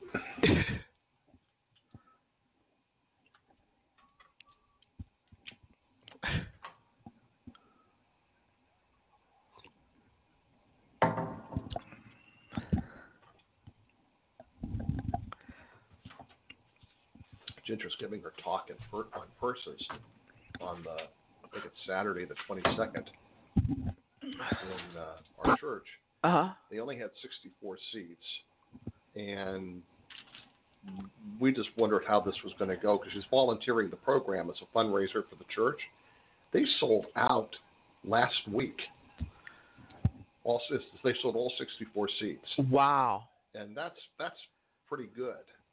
Ginger's giving her talk on Purses on the, I think it's Saturday the 22nd in our church. They only had 64 seats, and we just wondered how this was going to go because she's volunteering the program as a fundraiser for the church. They sold out last week. They sold all 64 seats. Wow. And that's pretty good.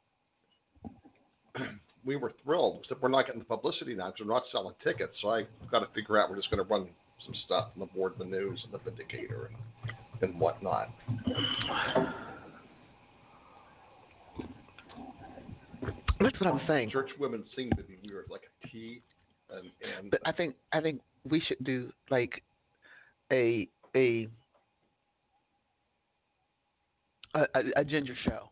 We were thrilled, except we're not getting the publicity now because we're not selling tickets. So I got to figure out we're just going to run some stuff on the board, the news, and the Vindicator, and whatnot. That's what I'm saying. Church women seem to be weird, like a tea, and. But I think we should do like a Ginger show.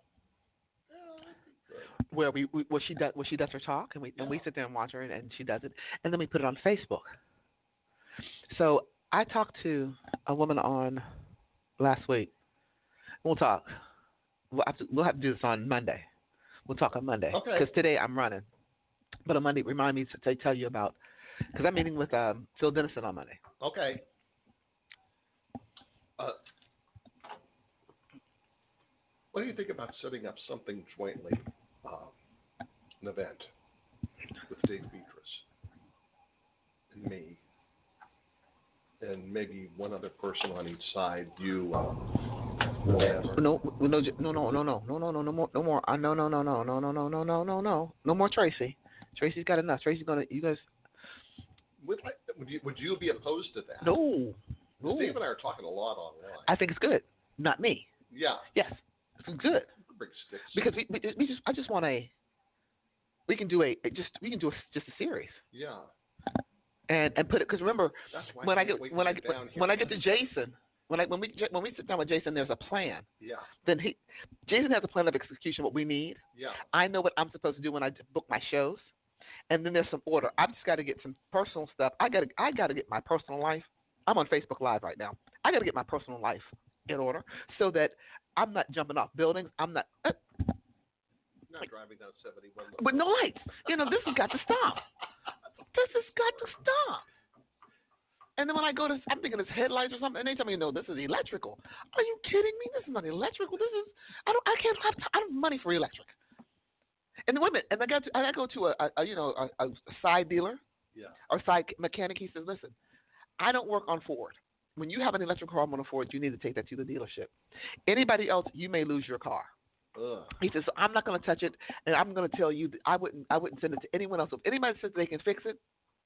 Where she does her talk and we sit there and watch her and she does it and then we put it on Facebook. So I talked to a woman on last week. We'll talk. We'll have to do this on Monday. We'll talk on Monday because today I'm running. But on Monday, remind me to tell you about because I'm meeting with Phil Dennison on Monday. Okay. What do you think about setting up something jointly? An event with Dave Beatrice and me, and maybe one other person on each side. You, whatever. No more Tracy. Tracy's got enough. Tracy's gonna. You guys. Would you be opposed to that? No. Dave and I are talking a lot online. I think it's good. Not me. Yeah. Yes, it's good. Bring sticks. Because I just want we can do just a series. Yeah. And put it because remember when I get to Jason when we sit down with Jason there's a plan. Yeah. Then Jason has a plan of execution what we need. Yeah. I know what I'm supposed to do when I book my shows, and then there's some order. I've just got to get some personal stuff. I got to get my personal life. I'm on Facebook Live right now. I got to get my personal life in order so that I'm not jumping off buildings. I'm not. Not driving down 71. But no lights. This has got to stop. This has got to stop. And then when I go to, I'm thinking it's headlights or something, and they tell me, no, this is electrical. Are you kidding me? This is not electrical. This is, I don't have money for electric. And the women, and I go to a side dealer, or side mechanic. He says, listen, I don't work on Ford. When you have an electrical problem on a Ford, you need to take that to the dealership. Anybody else, you may lose your car. He says, so I'm not going to touch it, and I'm going to tell you that I wouldn't send it to anyone else. If anybody says they can fix it,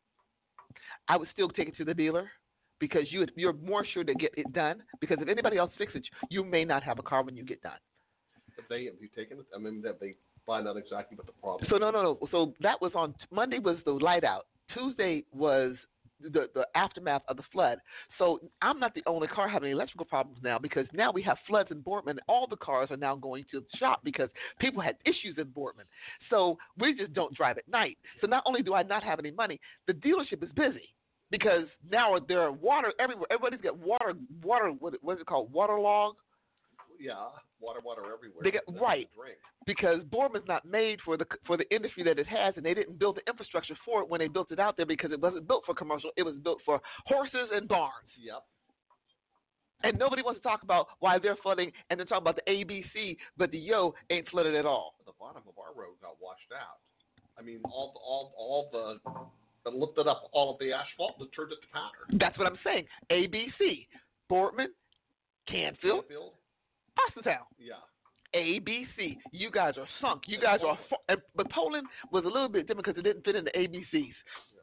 I would still take it to the dealer because you're more sure to get it done. Because if anybody else fixes it, you may not have a car when you get done. Have you taken it? I mean, that they find out exactly what the problem is. So no. So that was on Monday was the light out. Tuesday was the aftermath of the flood. So I'm not the only car having electrical problems now because now we have floods in Boardman. All the cars are now going to the shop because people had issues in Boardman. So we just don't drive at night. So not only do I not have any money, the dealership is busy because now there are water everywhere. Everybody's got water. What is it called? Waterlog. Yeah, water everywhere. They get right because Boardman's not made for the industry that it has, and they didn't build the infrastructure for it when they built it out there because it wasn't built for commercial. It was built for horses and barns. Yep. And nobody wants to talk about why they're flooding, and they're talking about the ABC, but the Yo ain't flooded at all. The bottom of our road got washed out. I mean, all the lifted up all of the asphalt and turned it to powder. That's what I'm saying. ABC, Boardman, Canfield. Austintown. Yeah. ABC. You guys are sunk. You guys are. But Poland was a little bit different because it didn't fit in the ABCs. Yeah.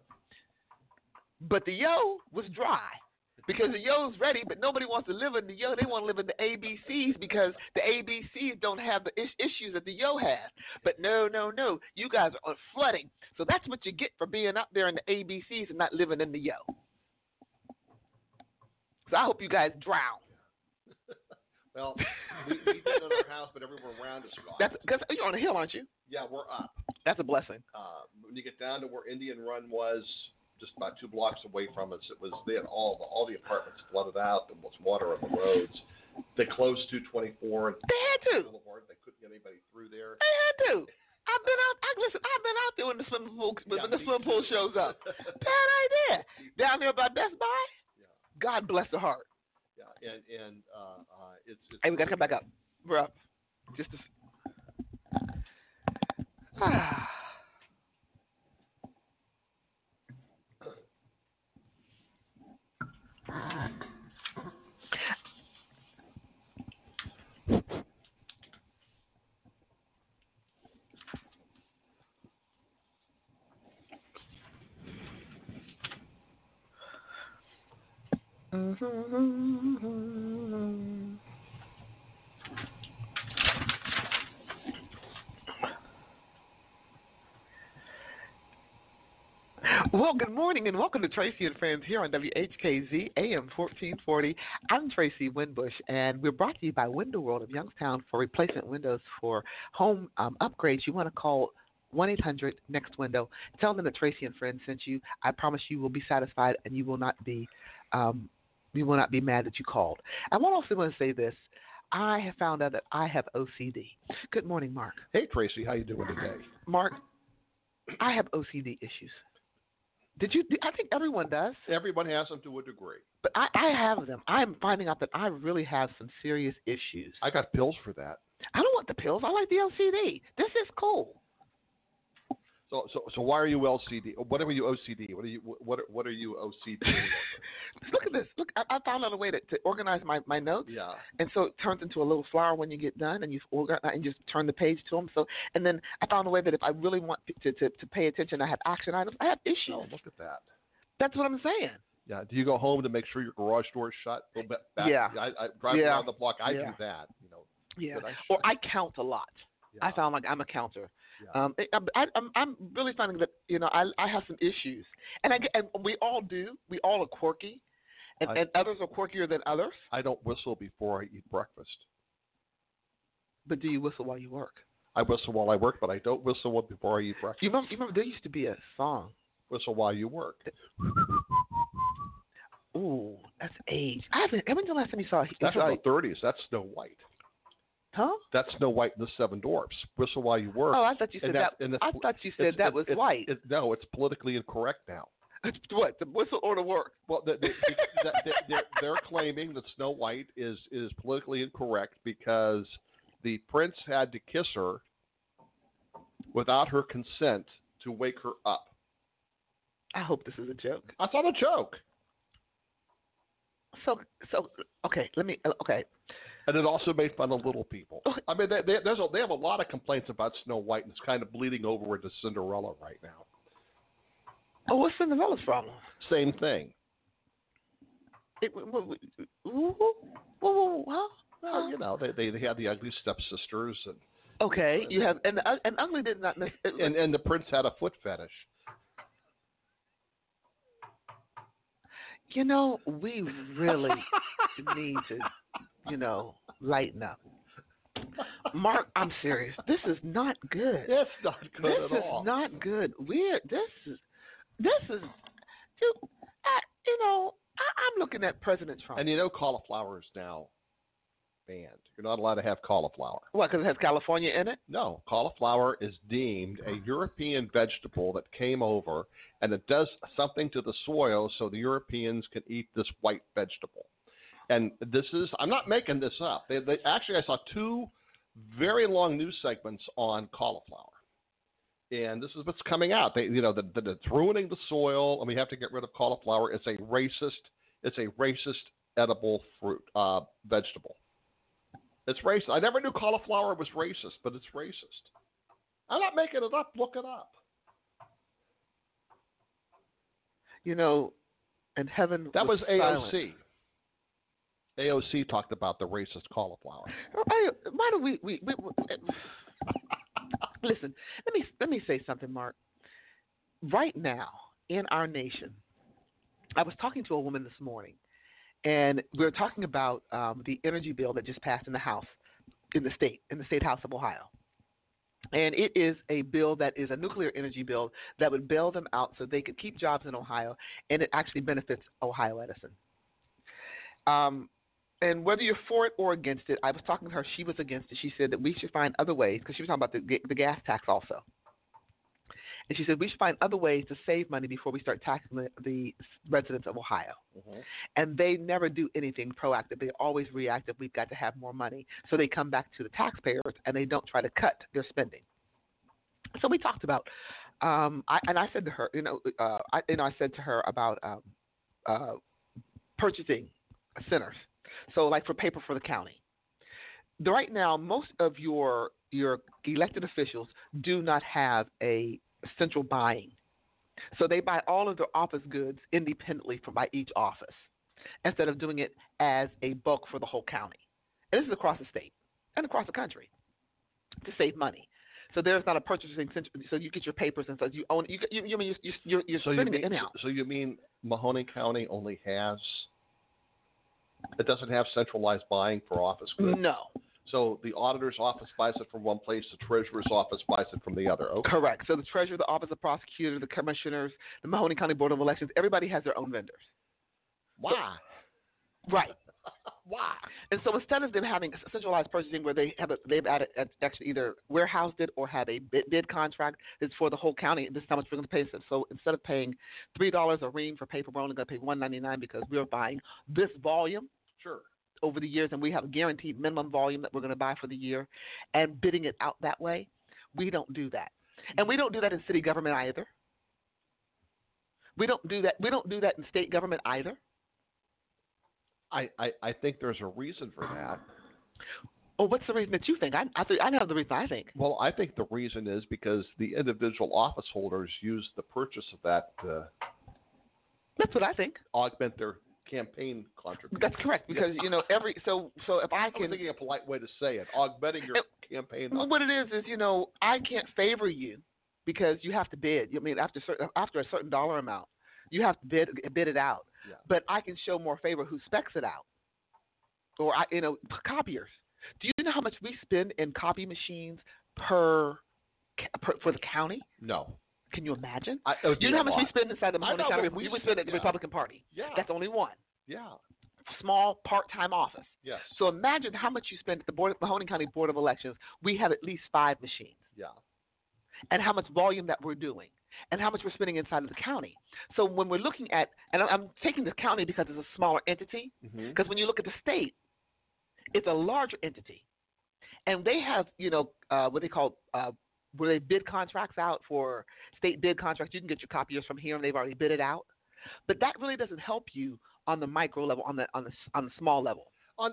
But the Yo was dry because the Yo's ready, but nobody wants to live in the Yo. They want to live in the ABCs because the ABCs don't have the issues that the Yo has. But no. You guys are flooding. So that's what you get for being out there in the ABCs and not living in the Yo. So I hope you guys drown. Well, we did it in our house, but everywhere around us got. That's because you're on a hill, aren't you? Yeah, we're up. That's a blessing. When you get down to where Indian Run was, just about 2 blocks away from us, they had all the apartments flooded out. There was water on the roads. They closed 224. They had to. Boulevard. They couldn't get anybody through there. They had to. I've been out there when the swimming pool shows up. Bad idea. Down there by Best Buy. Yeah. God bless the heart. Yeah, and it's. Hey, we gotta come back up. We're up. Just to. Well, good morning and welcome to Tracy and Friends here on WHKZ AM 1440. I'm Tracy Winbush, and we're brought to you by Window World of Youngstown for replacement windows for home upgrades. You want to call 1-800-NEXT-WINDOW. Tell them that Tracy and Friends sent you. I promise you will be satisfied, and you will not be mad that you called. I also want to say this. I have found out that I have OCD. Good morning, Mark. Hey, Tracy. How you doing today? Mark, I have OCD issues. Did you? I think everyone does. Everyone has them to a degree. But I have them. I'm finding out that I really have some serious issues. I got pills for that. I don't want the pills. I like the LCD. This is cool. So why are you LCD? What are you OCD? What are you OCD? Look at this. Look, I found out a way to organize my notes. Yeah. And so it turns into a little flower when you get done, and you just turn the page to them. So and then I found a way that if I really want to pay attention, I have action items. I have issues. Oh, look at that. That's what I'm saying. Yeah. Do you go home to make sure your garage door is shut? A little bit back? Yeah. I drive around the block. I do that. Yeah. Or I count a lot. Yeah. I found like I'm a counter. Yeah. I'm really finding that I have some issues, and we all do. We all are quirky, and others are quirkier than others. I don't whistle before I eat breakfast. But do you whistle while you work? I whistle while I work, but I don't whistle before I eat breakfast. You remember there used to be a song. Whistle while you work. Ooh, that's age. When's the last time you saw? That's from the 30s. That's Snow White. Huh? That's Snow White and the Seven Dwarfs. Whistle while you work. Oh, I thought you said that. I thought you said that was white. No, it's politically incorrect now. What, the whistle or the work? Well, they're claiming that Snow White is politically incorrect because the prince had to kiss her without her consent to wake her up. I hope this is a joke. That's not a joke. So okay, okay. And it also made fun of little people. I mean, they have a lot of complaints about Snow White, and it's kind of bleeding over into Cinderella right now. Oh, what's Cinderella's problem? Same thing. Well, they had the ugly stepsisters. Okay, you have and ugly did not. And the prince had a foot fetish. We really need to. Lighten up. Mark, I'm serious. This is not good. It's not good at all. This is not good. This is, dude, I'm looking at President Trump. And cauliflower is now banned. You're not allowed to have cauliflower. What, because it has California in it? No, cauliflower is deemed a European vegetable that came over, and it does something to the soil so the Europeans can eat this white vegetable. And I'm not making this up. Actually, I saw 2 very long news segments on cauliflower. And this is what's coming out. That it's ruining the soil, and we have to get rid of cauliflower. It's a racist edible fruit, vegetable. It's racist. I never knew cauliflower was racist, but it's racist. I'm not making it up. Look it up. And heaven. That was AOC. Silent. AOC talked about the racist cauliflower. Why do we listen? Let me say something, Mark. Right now in our nation, I was talking to a woman this morning, And we're talking about the energy bill that just passed in the House, in the state House of Ohio. And it is a bill that is a nuclear energy bill that would bail them out so they could keep jobs in Ohio, and it actually benefits Ohio Edison. And whether you're for it or against it, I was talking to her. She was against it. She said that we should find other ways, because she was talking about the gas tax also. And she said we should find other ways to save money before we start taxing the residents of Ohio. Mm-hmm. And they never do anything proactive. They're always reactive. We've got to have more money. So they come back to the taxpayers, and they don't try to cut their spending. So we talked about, I said to her, I said to her about purchasing centers. So like for paper for the county. Right now, most of your elected officials do not have a central buying. So they buy all of their office goods independently by each office instead of doing it as a bulk for the whole county. And this is across the state and across the country to save money. So there's not a purchasing center. So you get your papers and stuff. You own. You're spending it in-house. So you mean Mahoning County only has? It doesn't have centralized buying for office goods? No. So the auditor's office buys it from one place, the treasurer's office buys it from the other. Okay. Correct. So the treasurer, the office of prosecutor, the commissioners, the Mahoning County Board of Elections, everybody has their own vendors. Why? Right. Why? And so instead of them having centralized purchasing where they've added actually either warehoused it or have a bid contract that's for the whole county, this is how much we're going to pay. So instead of paying $3 a ream for paper, we're only going to pay $1.99 because we're buying this volume. Sure. Over the years, and we have a guaranteed minimum volume that we're going to buy for the year, and bidding it out that way. We don't do that, and we don't do that in city government either. We don't do that. We don't do that in state government either. I think there's a reason for that. Oh, what's the reason that you think? I know the reason I think. Well, I think the reason is because the individual office holders use the purchase of that. That's what I think. Augment their campaign contribution. That's correct, because so if I can. I'm thinking a polite way to say it, augmenting your campaign. Well, what it is I can't favor you because you have to bid. I mean, after a certain dollar amount, you have to bid it out. Yeah. But I can show more favor who specs it out, or copiers. Do you know how much we spend in copy machines for the county? No. Can you imagine? Do you know how much we spend inside the Mahoning County? We spend at the Republican Party. Yeah. That's only one. Yeah. Small part-time office. Yes. So imagine how much you spend at the Mahoning County Board of Elections. We have at least 5 machines. Yeah. And how much volume that we're doing, and how much we're spending inside of the county. So when we're looking at, and I'm taking the county because it's a smaller entity, because when you look at the state, it's a larger entity, and they have what they call where they bid contracts out for state bid contracts. You can get your copiers from here, and they've already bid it out. But that really doesn't help you on the micro level, on the small level.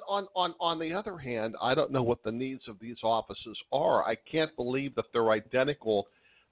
On the other hand, I don't know what the needs of these offices are. I can't believe that they're identical.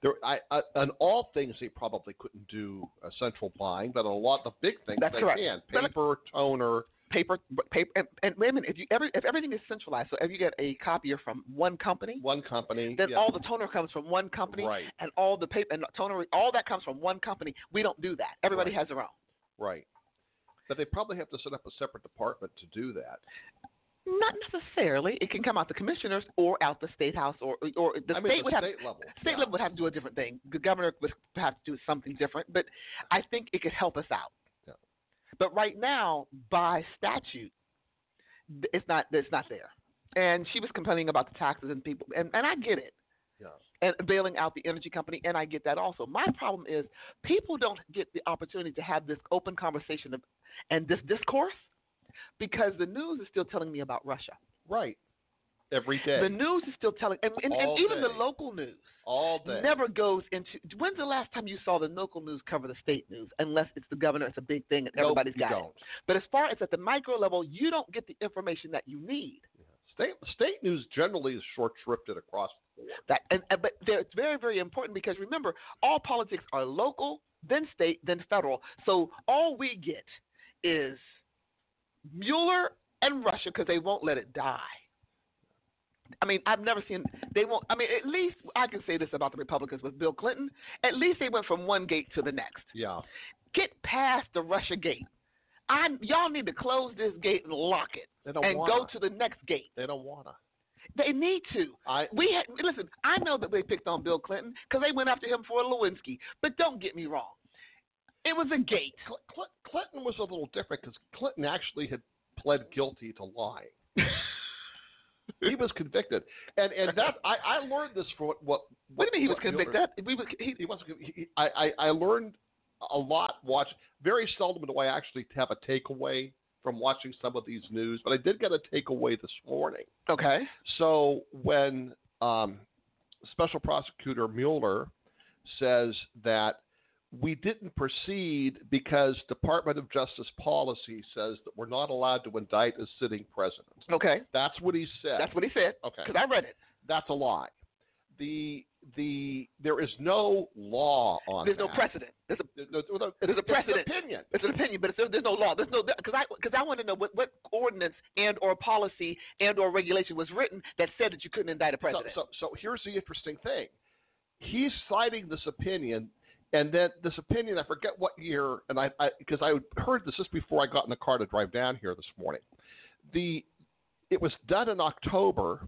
On all things, they probably couldn't do central buying, but a lot of the big things That's they correct. can. Paper, toner. Paper, and wait a minute. If everything is centralized, so if you get a copier from one company, then yeah. all the toner comes from one company, right. And all the paper and toner, all that comes from one company. We don't do that. Everybody right. has their own. Right. But they probably have to set up a separate department to do that. Not necessarily. It can come out the commissioners or out the state house, or the state would have state level. State level would have to do a different thing. The governor would have to do something different. But I think it could help us out. Yeah. But right now, by statute, it's not there. And she was complaining about the taxes and people, and I get it. Yeah. And bailing out the energy company, and I get that also. My problem is people don't get the opportunity to have this open conversation and this discourse because the news is still telling me about Russia. Right. Every day. The news is still telling, and even the local news all day never goes into. When's the last time you saw the local news cover the state news? Unless it's the governor, it's a big thing, and everybody's got it. But as far as at the micro level, you don't get the information that you need. Yeah. State news generally is short-shrifted across the board. But it's very, very important because remember, all politics are local, then state, then federal. So all we get is Mueller and Russia because they won't let it die. I mean, I've never seen they won't. I mean, at least I can say this about the Republicans with Bill Clinton. At least they went from one gate to the next. Yeah. Get past the Russia gate. Y'all need to close this gate and lock it, and go to the next gate. They don't wanna. They need to. Listen. I know that they picked on Bill Clinton because they went after him for Lewinsky, but don't get me wrong. It was a gate. Clinton was a little different because Clinton actually had pled guilty to lying. He was convicted, and that I learned this from what do you mean he was convicted? He wasn't. I learned a lot. Very seldom do I actually have a takeaway from watching some of these news, but I did get a takeaway this morning. Okay. So when Special Prosecutor Mueller says that we didn't proceed because Department of Justice policy says that we're not allowed to indict a sitting president. Okay. That's what he said. That's what he said. Okay. Because I read it. That's a lie. There is no law on There's that. no precedent. There's a precedent. It's an opinion. It's an opinion, but there's no law. There's no because I want to know what ordinance and or policy and or regulation was written that said that you couldn't indict a president. So here's the interesting thing. He's citing this opinion. And then this opinion, I forget what year, and because I heard this just before I got in the car to drive down here this morning. It was done in October.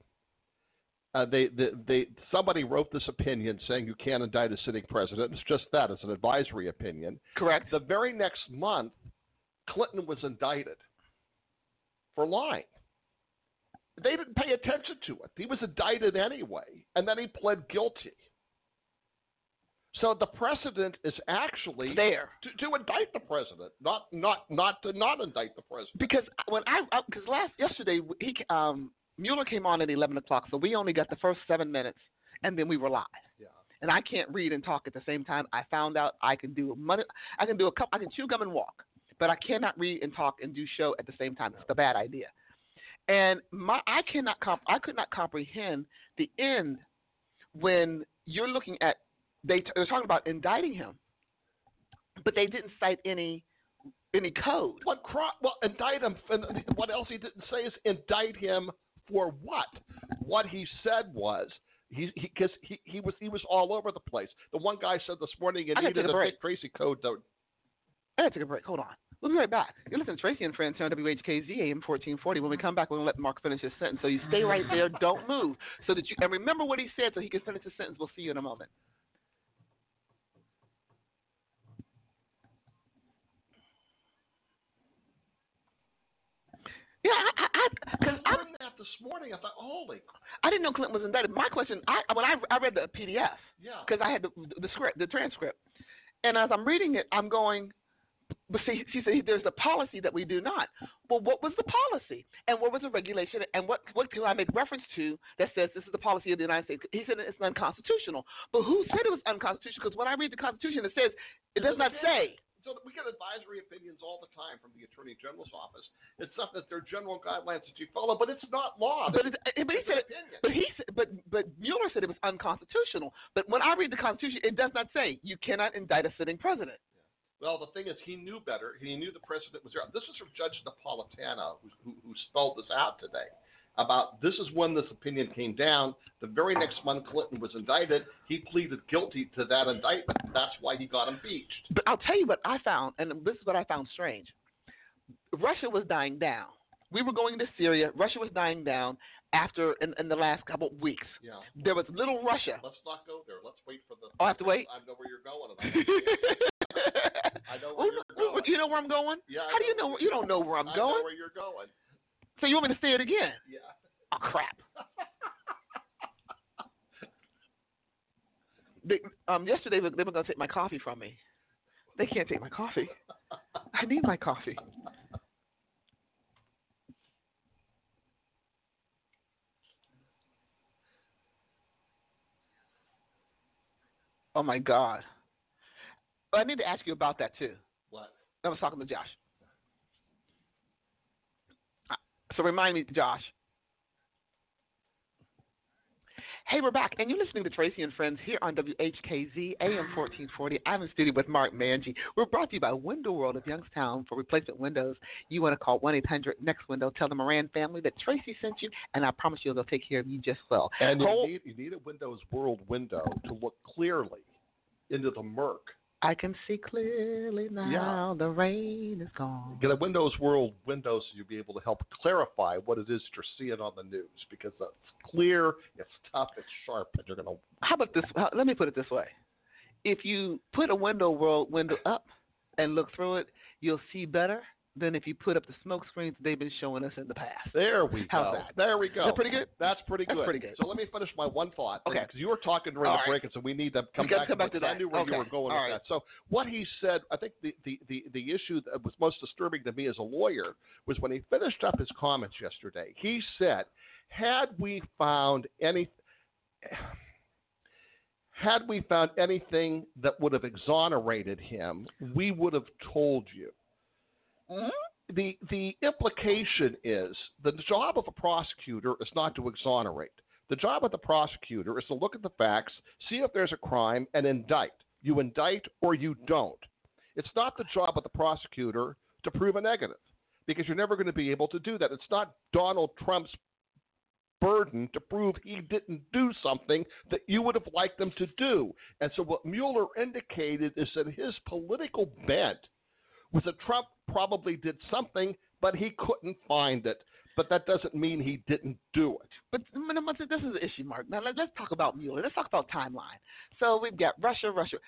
Somebody wrote this opinion saying you can't indict a sitting president. It's just that. It's an advisory opinion. Correct. The very next month, Clinton was indicted for lying. They didn't pay attention to it. He was indicted anyway, and then he pled guilty. So the precedent is actually there to indict the president, not to not indict the president. Because yesterday Mueller came on at 11 o'clock, so we only got the first 7 minutes, and then we were live. Yeah. And I can't read and talk at the same time. I found out I can chew gum and walk, but I cannot read and talk and do show at the same time. It's a bad idea. And I could not comprehend the end when you're looking at. They're talking about indicting him, but they didn't cite any code. Well, indict him. And what else he didn't say is indict him for what? What he said was he was all over the place. The one guy said this morning he needed a Dick Tracy code. I gotta take a break. Hold on. We'll be right back. You're listening to Tracy and Friends here on WHKZ AM 1440. When we come back, we're going to let Mark finish his sentence. So you stay right there. Don't move. And remember what he said so he can finish his sentence. We'll see you in a moment. Yeah, because I learned that this morning. I thought, holy. I didn't know Clinton was indicted. My question, when I read the PDF, because I had the transcript, and as I'm reading it, I'm going, but see, she said there's a policy that we do not. Well, what was the policy, and what was the regulation, and what can I make reference to that says this is the policy of the United States? He said it's unconstitutional. But who said it was unconstitutional? Because when I read the Constitution, it says it does not say. So we get advisory opinions all the time from the Attorney General's office. It's something that they're general guidelines that you follow, but it's not law. But Mueller said it was unconstitutional. But when I read the Constitution, it does not say you cannot indict a sitting president. Yeah. Well, the thing is, he knew better. He knew the president was there. This is from Judge Napolitano, who spelled this out today. About this is when this opinion came down. The very next month, Clinton was indicted. He pleaded guilty to that indictment. That's why he got impeached. But I'll tell you what I found, and this is what I found strange. Russia was dying down. We were going to Syria. Russia was dying down after in the last couple of weeks. Yeah. There was little Russia. Let's not go there. Let's wait for the. Oh, I have to wait? I know where you're going. I know where you're going. Do you know where I'm going? Yeah. How do you know? You don't know where I'm going. I know where you're going. So you want me to say it again? Yeah. Oh, crap. Yesterday, they were going to take my coffee from me. They can't take my coffee. I need my coffee. Oh, my God. I need to ask you about that, too. What? I was talking to Josh. So remind me, Josh. Hey, we're back, and you're listening to Tracy and Friends here on WHKZ AM 1440. I'm in studio with Mark Manji. We're brought to you by Window World of Youngstown. For replacement windows, you want to call 1-800-NEXT-WINDOW. Tell the Moran family that Tracy sent you, and I promise you they'll take care of you just well. And you need a Windows World window to look clearly into the murk I can see clearly now. Yeah. The rain is gone. Get a Windows World window so you'll be able to help clarify what it is you're seeing on the news, because it's clear, it's tough, it's sharp, and you're going to... How about this? Let me put it this way. If you put a Windows World window up and look through it, you'll see better than if you put up the smoke screens they've been showing us in the past. There we go. There we go. Is that pretty good? That's pretty good. That's pretty good. So let me finish my one thought. Okay. Because you were talking during the break, and so we need to come back to that. I knew where you were going with that. So what he said, I think the issue that was most disturbing to me as a lawyer was when he finished up his comments yesterday. He said, had we found anything that would have exonerated him, we would have told you. Mm-hmm. The implication is that the job of a prosecutor is not to exonerate. The job of the prosecutor is to look at the facts, see if there's a crime, and indict. You indict or you don't. It's not the job of the prosecutor to prove a negative, because you're never going to be able to do that. It's not Donald Trump's burden to prove he didn't do something that you would have liked them to do. And so what Mueller indicated is that his political bent was that Trump probably did something, but he couldn't find it. But that doesn't mean he didn't do it. But this is the issue, Mark. Now let's talk about Mueller. Let's talk about timeline. So we've got Russia.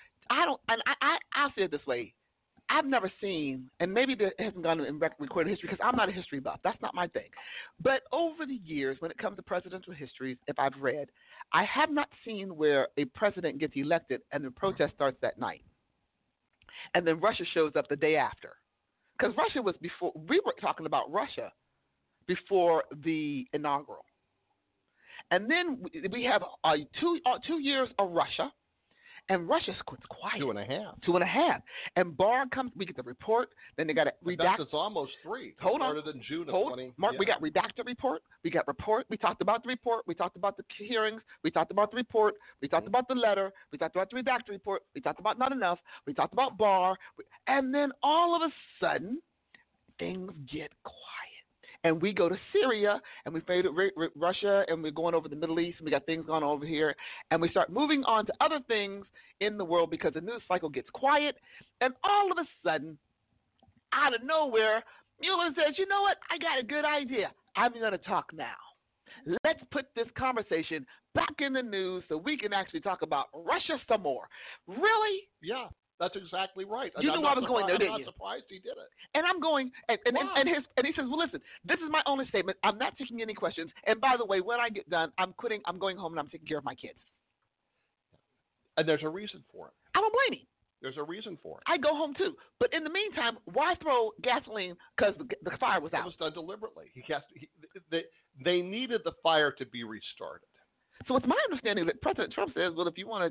I'll say it this way. I've never seen, and maybe it hasn't gone in recorded history because I'm not a history buff. That's not my thing. But over the years, when it comes to presidential histories, if I've read, I have not seen where a president gets elected and the protest starts that night. And then Russia shows up the day after. Because Russia was before, we were talking about Russia before the inaugural. And then we have 2 years of Russia, and Russia's quiet. 2.5. And Barr comes, we get the report, then they got to redact. It's almost 3. Hold on. Started in June of 20. Mark, yeah. We got redacted report. We got report. We talked about the report. We talked about the hearings. We talked about the report. We talked about the letter. We talked about the redacted report. We talked about not enough. We talked about Barr. And then all of a sudden, things get quiet. And we go to Syria, and we fade Russia, and we're going over the Middle East, and we got things going on over here. And we start moving on to other things in the world because the news cycle gets quiet. And all of a sudden, out of nowhere, Mueller says, you know what? I got a good idea. I'm going to talk now. Let's put this conversation back in the news so we can actually talk about Russia some more. Really? Yeah. That's exactly right. You knew I was going there, didn't you? I'm not surprised he did it. And I'm going, and he says, well, listen, this is my only statement. I'm not taking any questions. And by the way, when I get done, I'm quitting. I'm going home and I'm taking care of my kids. And there's a reason for it. I don't blame him. There's a reason for it. I go home too. But in the meantime, why throw gasoline because the fire was out? It was done deliberately. They needed the fire to be restarted. So it's my understanding that President Trump says, well, if you want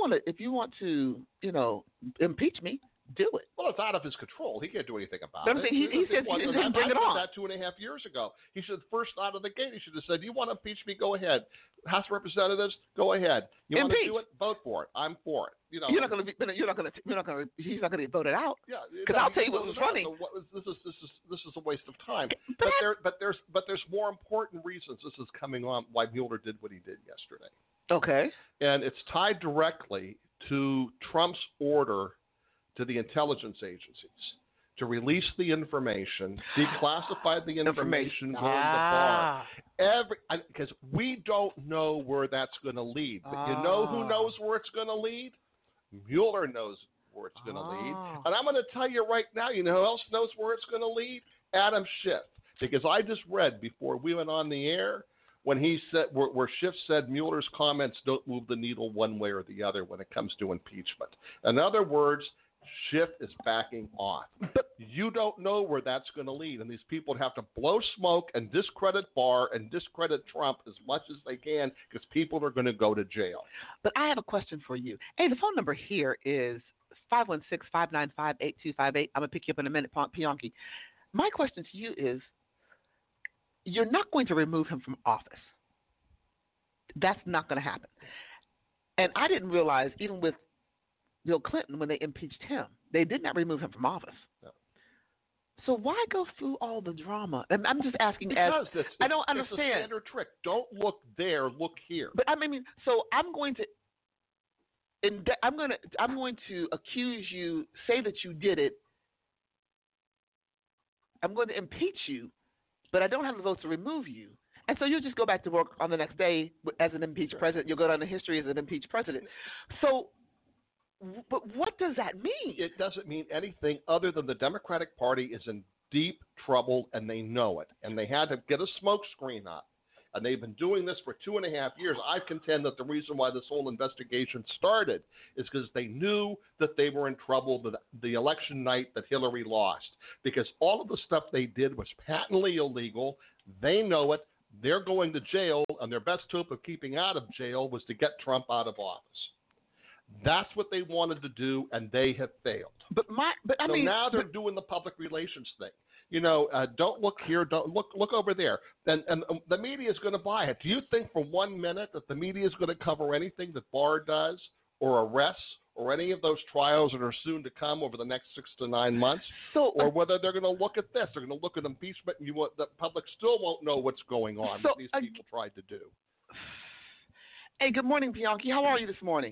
to, impeach me, do it. Well, it's out of his control. He can't do anything about it. He said he didn't bring it on. That 2.5 years ago. He should first out of the gate. He should have said, "You want to impeach me? Go ahead. House of Representatives, go ahead. You want to do it? Vote for it. I'm for it." He's not going to get voted out. Yeah, because I'll tell you what was funny. This is a waste of time. But there's more important reasons this is coming on why Mueller did what he did yesterday. Okay. And it's tied directly to Trump's order to the intelligence agencies to release the information, declassify the information on the bar. Because we don't know where that's going to lead. But you know who knows where it's going to lead? Mueller knows where it's going to lead. And I'm going to tell you right now, you know who else knows where it's going to lead? Adam Schiff. Because I just read before we went on the air when he said, where Schiff said Mueller's comments don't move the needle one way or the other when it comes to impeachment. In other words, Schiff is backing off. But you don't know where that's going to lead. And these people have to blow smoke and discredit Barr and discredit Trump as much as they can because people are going to go to jail. But I have a question for you. Hey, the phone number here is 516-595-8258. I'm going to pick you up in a minute, Pionki. My question to you is, you're not going to remove him from office. That's not going to happen. And I didn't realize, even with Bill Clinton, when they impeached him, they did not remove him from office. No. So why go through all the drama? And I'm just asking, because I don't understand. It's a standard trick. Don't look there, look here. But I mean, so I'm going to I'm going to accuse you, say that you did it. I'm going to impeach you, but I don't have the votes to remove you. And so you'll just go back to work on the next day as an impeached president. You'll go down in history as an impeached president. So, but what does that mean? It doesn't mean anything other than the Democratic Party is in deep trouble, and they know it. And they had to get a smokescreen up. And they've been doing this for 2.5 years. I contend that the reason why this whole investigation started is because they knew that they were in trouble the election night that Hillary lost. Because all of the stuff they did was patently illegal. They know it. They're going to jail, and their best hope of keeping out of jail was to get Trump out of office. That's what they wanted to do, and they have failed. I mean, now they're doing the public relations thing. Don't look here, don't look over there. And the media is going to buy it. Do you think for 1 minute that the media is going to cover anything that Barr does or arrests or any of those trials that are soon to come over the next 6 to 9 months? Or whether they're going to look at this, they're going to look at impeachment, and the public still won't know what's going on, what these people tried to do. Hey, good morning, Bianchi. How are you this morning?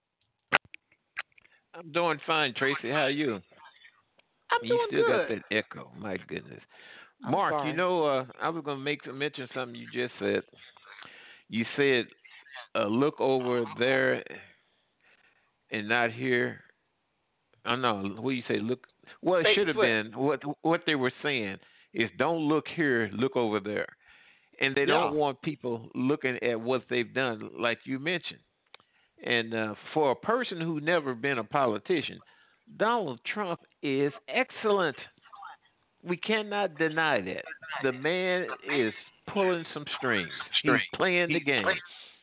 I'm doing fine, Tracy. How are you? I'm doing good. You still got that echo. My goodness. Mark, sorry. I was going to mention something you just said. You said, look over there and not here. Oh, no. What do you say? Look. Well, it should have been what they were saying is don't look here, look over there. And they don't want people looking at what they've done, like you mentioned. And for a person who's never been a politician, Donald Trump is excellent. We cannot deny that. The man is pulling some strings. He's playing the game.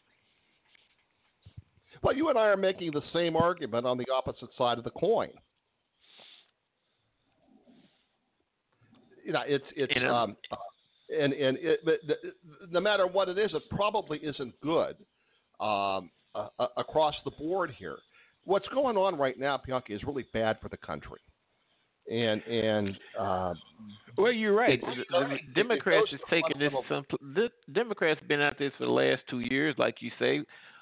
Well, you and I are making the same argument on the opposite side of the coin. No matter what it is, it probably isn't good across the board here. What's going on right now, Bianchi, is really bad for the country. Well, you're right. The Democrats is taking this. The Democrats have been at this for the last 2 years, like you say.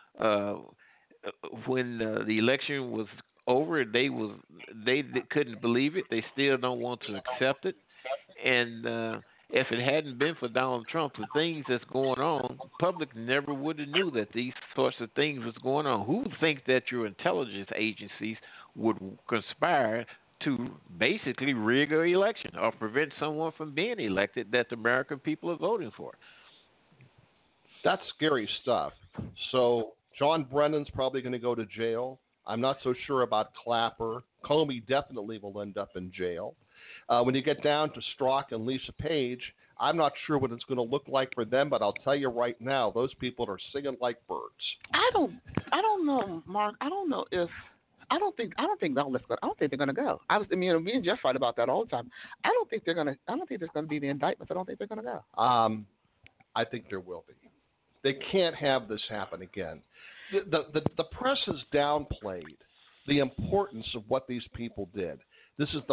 When the election was over, they couldn't believe it. They still don't want to accept it. And if it hadn't been for Donald Trump, the things that's going on, the public never would have knew that these sorts of things was going on. Who would think that your intelligence agencies would conspire to basically rig an election or prevent someone from being elected that the American people are voting for? That's scary stuff. So John Brennan's probably going to go to jail. I'm not so sure about Clapper. Comey definitely will end up in jail. When you get down to Strzok and Lisa Page, I'm not sure what it's going to look like for them, but I'll tell you right now, those people are singing like birds. I don't know, Mark. I don't think they're going to go. Me and Jeff fight about that all the time. I don't think there's going to be the indictments. I don't think they're going to go. I think there will be. They can't have this happen again. The press has downplayed the importance of what these people did. This is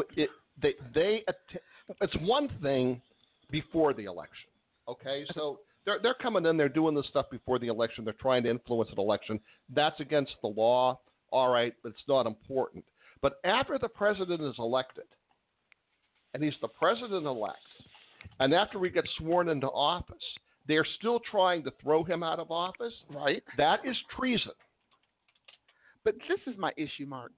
it's one thing before the election, okay? So they're coming in, they're doing this stuff before the election. They're trying to influence an election. That's against the law, all right, but it's not important. But after the president is elected, and he's the president-elect, and after he gets sworn into office, they're still trying to throw him out of office. Right. That is treason. But this is my issue, Mark.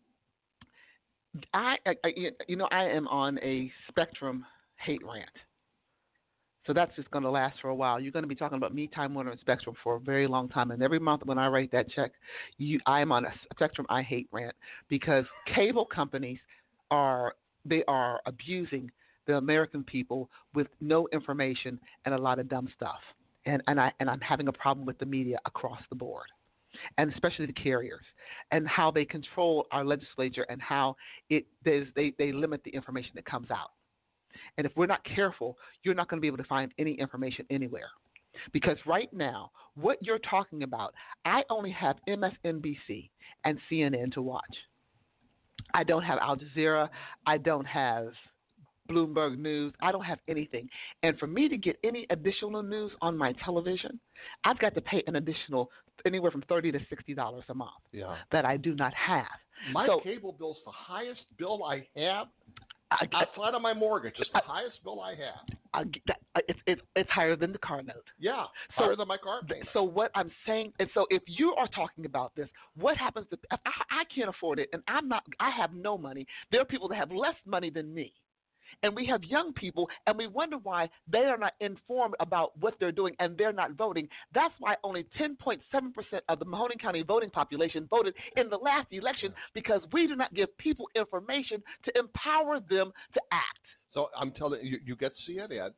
I am on a Spectrum hate rant. So that's just going to last for a while. You're going to be talking about me, Time Warner, and Spectrum for a very long time. And every month when I write that check, I am on a Spectrum I hate rant because cable companies are abusing the American people with no information and a lot of dumb stuff. And I'm having a problem with the media across the board, and especially the carriers, and how they control our legislature and how they limit the information that comes out. And if we're not careful, you're not going to be able to find any information anywhere. Because right now, what you're talking about, I only have MSNBC and CNN to watch. I don't have Al Jazeera. I don't have Bloomberg News. I don't have anything. And for me to get any additional news on my television, I've got to pay an additional anywhere from $30 to $60 a month that I do not have. My cable bill's the highest bill I have. Outside of my mortgage, it's the highest bill I have. It's higher than the car note. Yeah, higher than my car payment. So what I'm saying, and so if you are talking about this, what happens if I can't afford it and I have no money? There are people that have less money than me. And we have young people, and we wonder why they are not informed about what they're doing and they're not voting. That's why only 10.7% of the Mahoning County voting population voted in the last election, because we do not give people information to empower them to act. So I'm telling you, you get CNN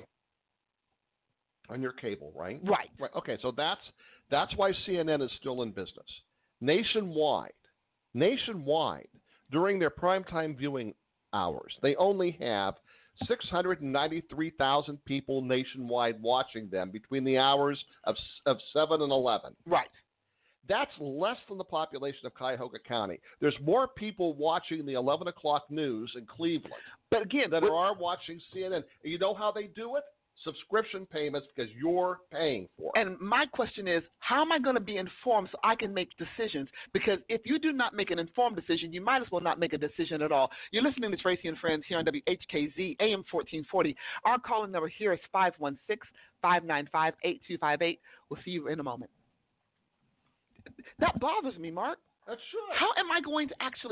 on your cable, right? Right. Okay, so that's why CNN is still in business. Nationwide, during their primetime viewing hours, they only have 693,000 people nationwide watching them between the hours of 7 and 11. Right. That's less than the population of Cuyahoga County. There's more people watching the 11 o'clock news in Cleveland than are watching CNN. You know how they do it? Subscription payments, because you're paying for it. And my question is, how am I going to be informed so I can make decisions? Because if you do not make an informed decision, you might as well not make a decision at all. You're listening to Tracy and Friends here on WHKZ, AM 1440. Our calling number here is 516-595-8258. We'll see you in a moment. That bothers me, Mark. That should. How am I going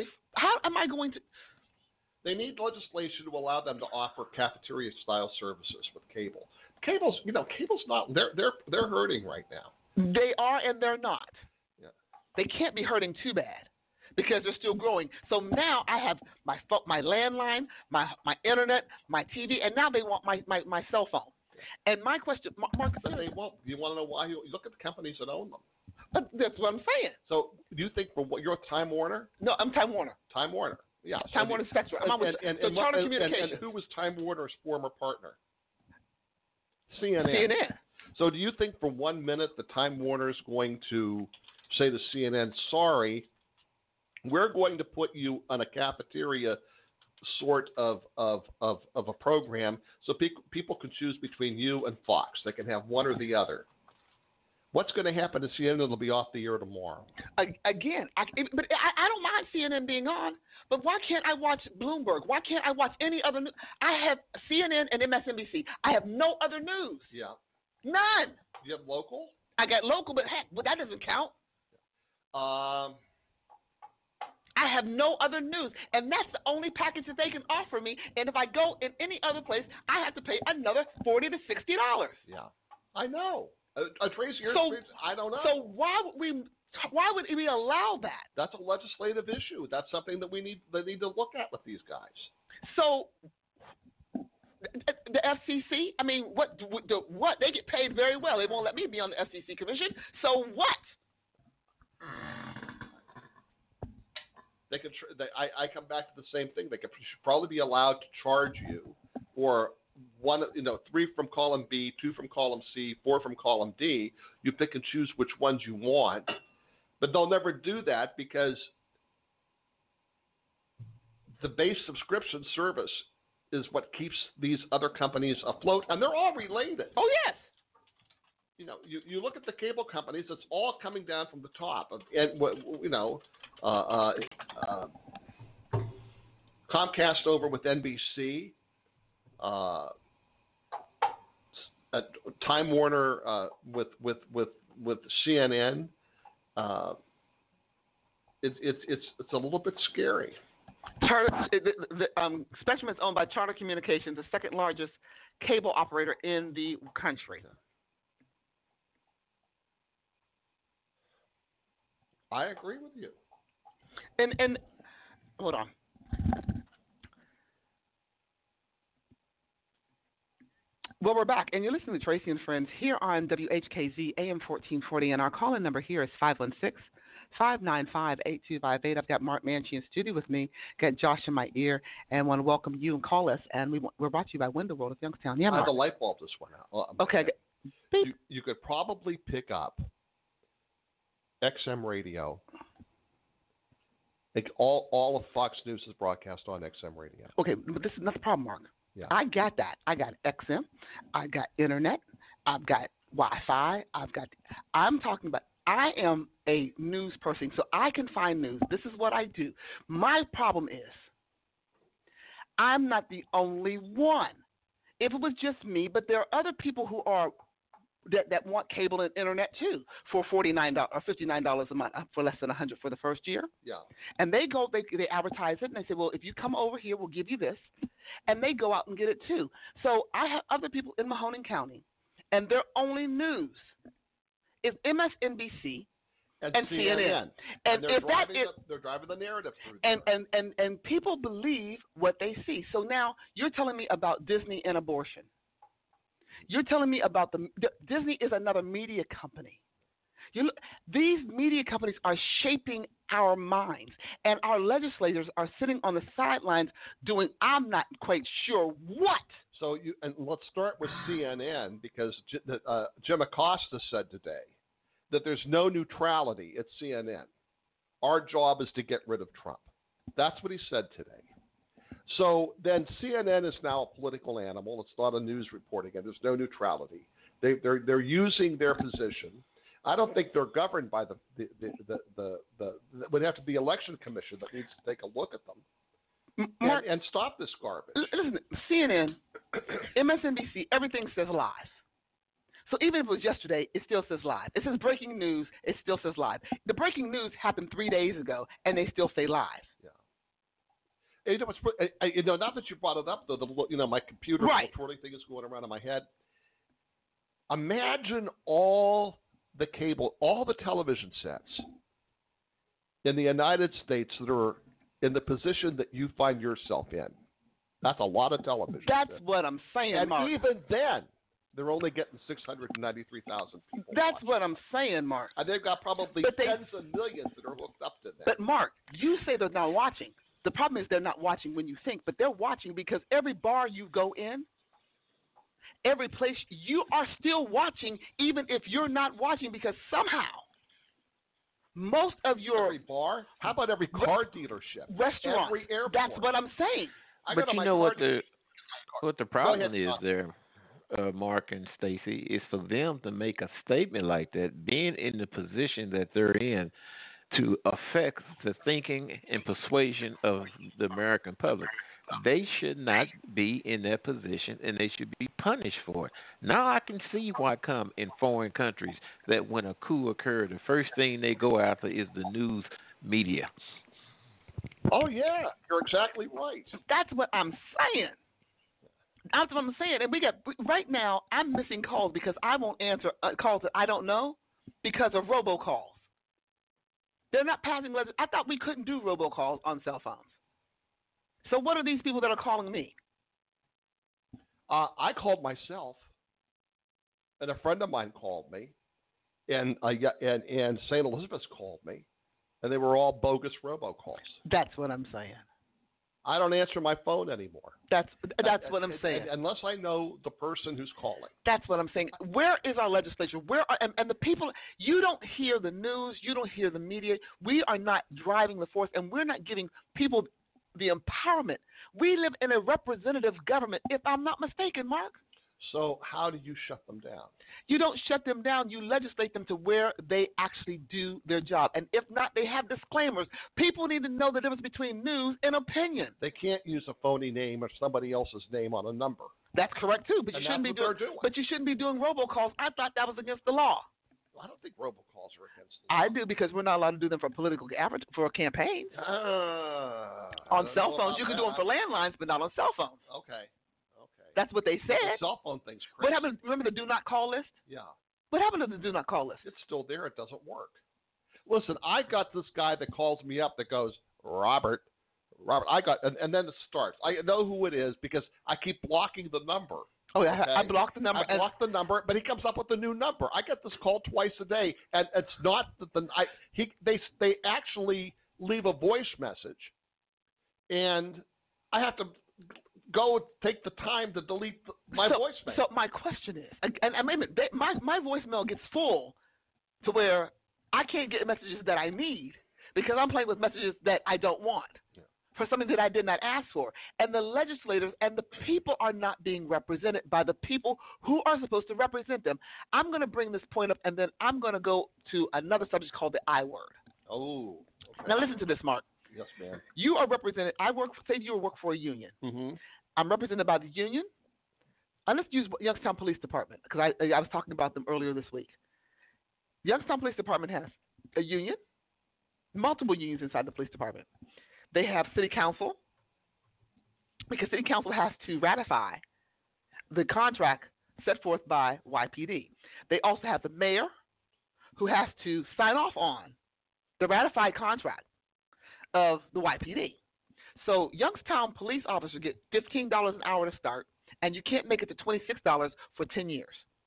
to They need legislation to allow them to offer cafeteria-style services with cable. Cable's not. They're hurting right now. They are and they're not. Yeah. They can't be hurting too bad because they're still growing. So now I have my landline, my internet, my TV, and now they want my cell phone. And my question, Mark, they won't. You want to know why? You look at the companies that own them. That's what I'm saying. So do you think you're Time Warner? No, I'm Time Warner. Time Warner. Yeah, Time Warner Spectrum. Charter Communications. And who was Time Warner's former partner? CNN. CNN. So do you think for 1 minute the Time Warner is going to say to CNN, sorry, we're going to put you on a cafeteria sort of a program so people can choose between you and Fox. They can have one or the other. What's going to happen to CNN? It'll be off the air tomorrow. Again, I don't mind CNN being on, but why can't I watch Bloomberg? Why can't I watch any other news? I have CNN and MSNBC. I have no other news. Yeah. None. You have local? I got local, but heck, that doesn't count. I have no other news, and that's the only package that they can offer me. And if I go in any other place, I have to pay another $40 to $60. Yeah, I know. Tracy, I don't know. So why would we allow that? That's a legislative issue. That's something that they need to look at with these guys. So the FCC, I mean, what they get paid very well. They won't let me be on the FCC commission. So what? They could. I come back to the same thing. They should probably be allowed to charge you for 3 from column B, 2 from column C, 4 from column D. You pick and choose which ones you want, but they'll never do that because the base subscription service is what keeps these other companies afloat, and they're all related. Oh yes. You look at the cable companies; it's all coming down from the top, and Comcast over with NBC. Time Warner with CNN. It's a little bit scary. Spectrum is owned by Charter Communications, the second largest cable operator in the country. I agree with you. And hold on. Well, we're back, and you're listening to Tracy and Friends here on WHKZ AM 1440, and our call-in number here is 516-595-8258. I've got Mark Manchi in studio with me, got Josh in my ear, and want to welcome you and call us. And we're brought to you by Window World of Youngstown. Yeah, Mark. The light bulb just went out. Okay. You could probably pick up XM radio Like all of Fox News is broadcast on XM radio. Okay, but this is not the problem, Mark. Yeah. I got that. I got XM. I got internet. I've got Wi-Fi. I'm talking about. I am a news person, so I can find news. This is what I do. My problem is, I'm not the only one. If it was just me, but there are other people who are that want cable and internet too for $49 or $59 a month for less than $100 for the first year. Yeah. And they go, they advertise it, and they say, well, if you come over here, we'll give you this, and they go out and get it too. So I have other people in Mahoning County, and their only news is MSNBC and CNN. And they're driving the narrative through there. And people believe what they see. So now you're telling me about Disney and abortion. You're telling me about Disney is another media company. These media companies are shaping our minds, and our legislators are sitting on the sidelines doing I'm not quite sure what. So let's start with CNN, because Jim Acosta said today that there's no neutrality at CNN. Our job is to get rid of Trump. That's what he said today. So then CNN is now a political animal. It's not a news report again. There's no neutrality. They're using their position. I don't think they're governed by the would have to be election commission that needs to take a look at them and stop this garbage. Listen, CNN, MSNBC, everything says live. So even if it was yesterday, it still says live. It says breaking news, it still says live. The breaking news happened 3 days ago, and they still say live. Yeah. Not that you brought it up, though. My computer twirling thing is going around in my head. Imagine all the cable, all the television sets in the United States that are in the position that you find yourself in. That's a lot of television. That's what I'm saying, and Mark. Even then, they're only getting 693,000 people. That's what I'm saying, Mark. And they've got probably tens of millions that are hooked up to that. But, Mark, you say they're not watching. The problem is they're not watching when you think, but they're watching because every bar you go in, every place, you are still watching even if you're not watching, because somehow most of your... Every bar? How about every car dealership? Restaurant. Every airport. That's what I'm saying. But you know what the problem is there, Mark and Stacy, is for them to make a statement like that, being in the position that they're in, to affect the thinking and persuasion of the American public. They should not be in that position, and they should be punished for it. Now I can see why come in foreign countries that when a coup occurred, the first thing they go after is the news media. Oh, yeah, you're exactly right. That's what I'm saying. That's what I'm saying. And right now, I'm missing calls because I won't answer calls that I don't know because of robocalls. They're not passing legislation. I thought we couldn't do robocalls on cell phones. So what are these people that are calling me? I called myself, and a friend of mine called me, and St. Elizabeth's called me, and they were all bogus robocalls. That's what I'm saying. I don't answer my phone anymore. That's what I'm saying. Unless I know the person who's calling. That's what I'm saying. Where is our legislature? And the people? You don't hear the news. You don't hear the media. We are not driving the force, and we're not giving people the empowerment. We live in a representative government, if I'm not mistaken, Mark. So how do you shut them down? You don't shut them down. You legislate them to where they actually do their job. And if not, they have disclaimers. People need to know the difference between news and opinion. They can't use a phony name or somebody else's name on a number. That's correct, too. But you shouldn't be doing robocalls. I thought that was against the law. I don't think robocalls are against the law. I do, because we're not allowed to do them for for campaigns. On cell phones. You can do them for landlines, but not on cell phones. Okay. That's what they said. The cell phone thing's crazy. What happened? Remember the do not call list? Yeah. What happened to the do not call list? It's still there. It doesn't work. Listen, I got this guy that calls me up that goes, Robert, and then it starts. I know who it is because I keep blocking the number. Oh, yeah, okay? I blocked the number. I blocked the number, but he comes up with a new number. I get this call twice a day, and it's not that they actually leave a voice message, and I have to go take the time to delete my voicemail. So my question is, and my voicemail gets full to where I can't get messages that I need. because I'm playing with messages that I don't want. Yeah. For something that I did not ask for. And the legislators and the people are not being represented by the people who are supposed to represent them. I'm going to bring this point up, and then I'm going to go to another subject called the I word. Oh. Okay. Now listen to this, Mark. Yes, ma'am. You are represented. Say you work for a union. Mm-hmm. I'm represented by the union. Let's use Youngstown Police Department, because I was talking about them earlier this week. Youngstown Police Department has a union, multiple unions inside the police department. They have city council, because city council has to ratify the contract set forth by YPD. They also have the mayor, who has to sign off on the ratified contract of the YPD. So Youngstown police officers get $15 an hour to start, and you can't make it to $26 for 10 years.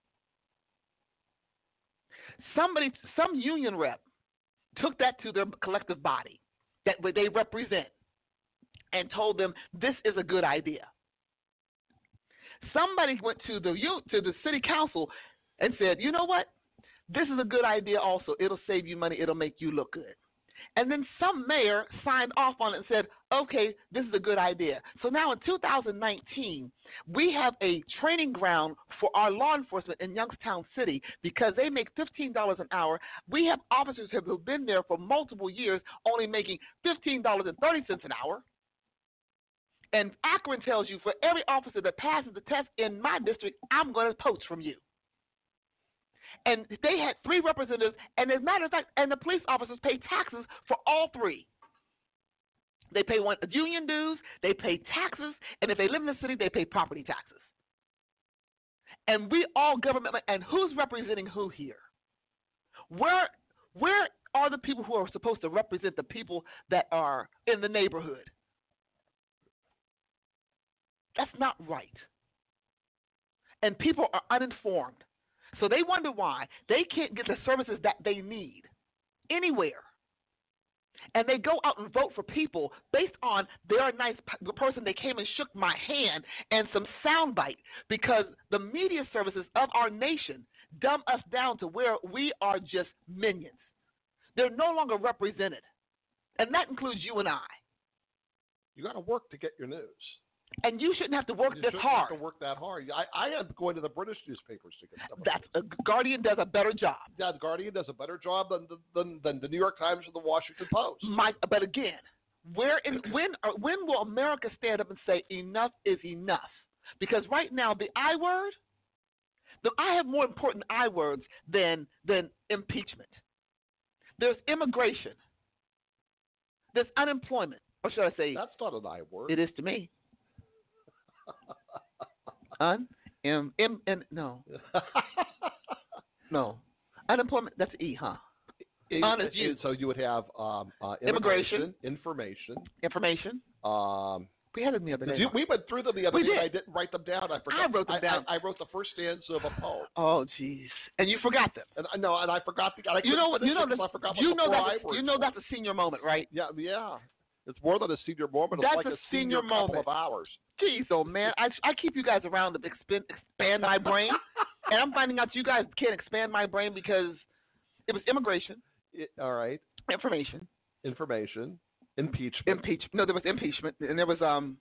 Some union rep took that to their collective body that they represent and told them this is a good idea. Somebody went to the city council and said, you know what? This is a good idea also. It'll save you money. It'll make you look good. And then some mayor signed off on it and said, okay, this is a good idea. So now in 2019, we have a training ground for our law enforcement in Youngstown City because they make $15 an hour. We have officers who have been there for multiple years only making $15.30 an hour. And Akron tells you for every officer that passes the test in my district, I'm going to poach from you. And they had 3 representatives, and as a matter of fact, and the police officers pay taxes for all 3. They pay union dues, they pay taxes, and if they live in the city, they pay property taxes. And we all government, and who's representing who here? Where are the people who are supposed to represent the people that are in the neighborhood? That's not right. And people are uninformed. So they wonder why they can't get the services that they need anywhere. And they go out and vote for people based on they're a nice person. They came and shook my hand and some soundbite because the media services of our nation dumb us down to where we are just minions. They're no longer represented. And that includes you and I. You got to work to get your news. And you shouldn't have to work this hard. You shouldn't have to work that hard. I am going to the British newspapers to get stuff. Guardian does a better job. Yeah, the Guardian does a better job than the New York Times or the Washington Post. But again, when will America stand up and say enough is enough? Because right now the I word, I have more important I words than impeachment. There's immigration. There's unemployment, or should I say? That's not an I word. It is to me. No. Unemployment, that's E, huh? So you would have immigration, information. We had them the other day. We went through them the other day. And I didn't write them down. I forgot. I wrote them down. I wrote the first stanza of a poem. Oh, jeez. And you forgot them. And I forgot the. I that's a senior moment, right? Yeah. It's more than a senior moment. That's it's like a senior couple of hours. Jeez, oh man, I keep you guys around to expand my brain, and I'm finding out you guys can't expand my brain because it was immigration. All right. Information. Impeachment. No, there was impeachment, and there was